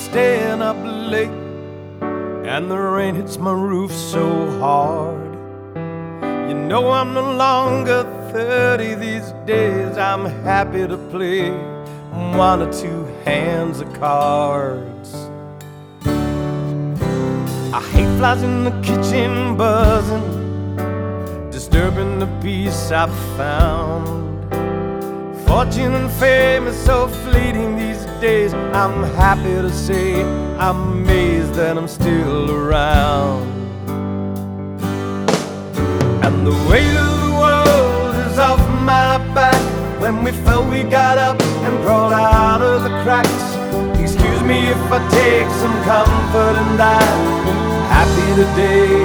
staying up late, and the rain hits my roof so hard. You know I'm no longer 30 these days. I'm happy to play one or two hands of cards. I hate flies in the kitchen buzzing, disturbing the peace I've found. Fortune and fame is so fleeting these days. I'm happy to say I'm amazed that I'm still around. And the weight of the world is off my back. When we fell we got up and crawled out of the cracks. Excuse me if I take some comfort and I'm happy today,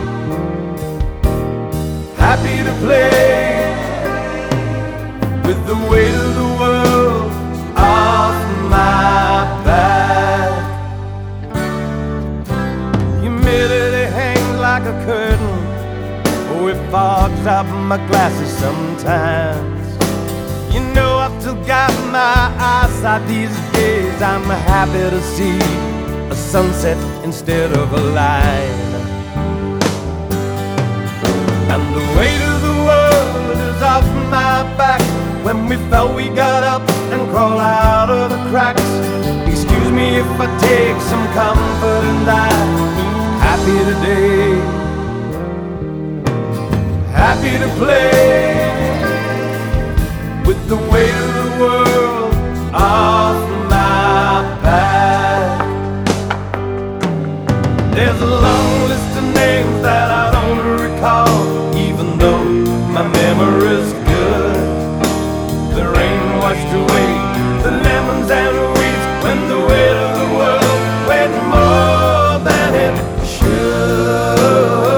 happy to play with the weight of the world off my back. Humidity hangs like a curtain, oh, it fogs up my glasses sometimes. You know I've still got my eyesight these days. I'm happy to see a sunset instead of a line. And the weight of the world is off my back. When we fell we got up and crawled out of the cracks. Excuse me if I take some comfort and I'm happy today, happy to play with the weight of the world off my back. There's a long list of names that I don't recall, even though my memory's good. The rain washed away the lemons and weeds when the weight of the world weighed more than it should.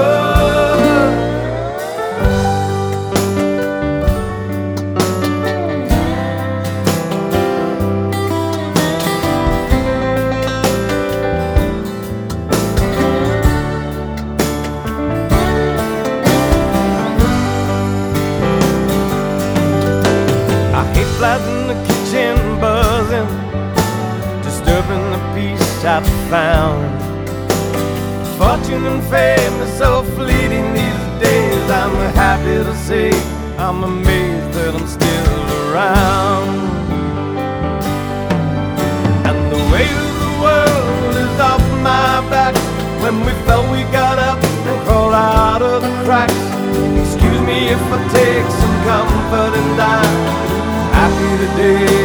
Flies in the kitchen buzzing, disturbing the peace I've found. Fortune and fame is so fleeting these days. I'm happy to say I'm amazed that I'm still around. And the weight of the world is off my back. When we fell we got up and crawled out of the cracks. Excuse me if I take some comfort and I'm happy today,